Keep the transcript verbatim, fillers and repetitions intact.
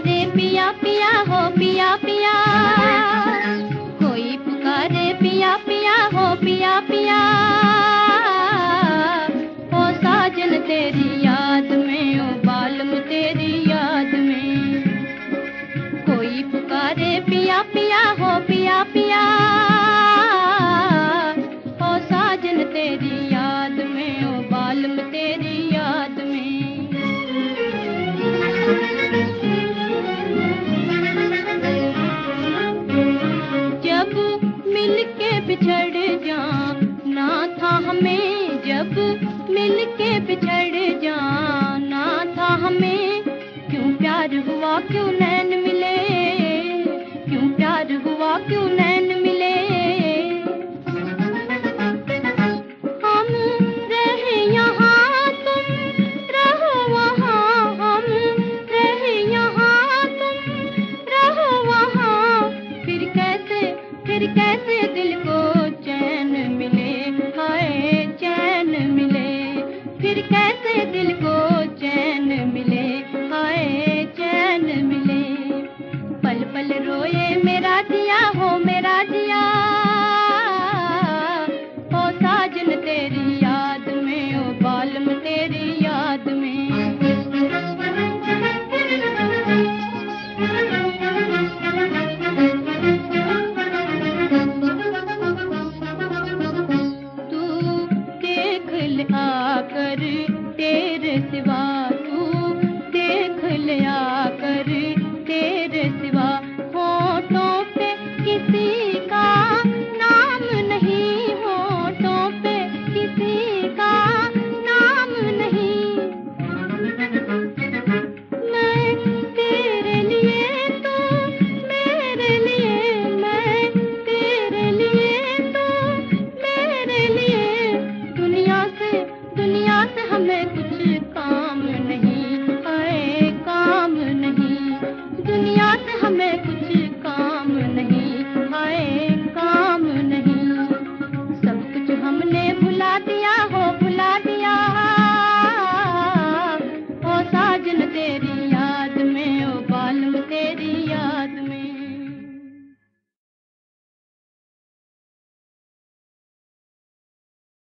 पुकारे पिया पिया हो पिया पिया, कोई पुकारे पिया पिया हो पिया पिया, ओ साजन तेरी याद में, ओ बालम तेरी याद में, कोई पुकारे पिया पिया हो पिया पिया, ओ साजन तेरी याद में, ओ बालम तेरी याद में। जब मिलके बिछड़ जाना था हमें, जब मिलके बिछड़ जाना था हमें, क्यों प्यार हुआ क्यों नैन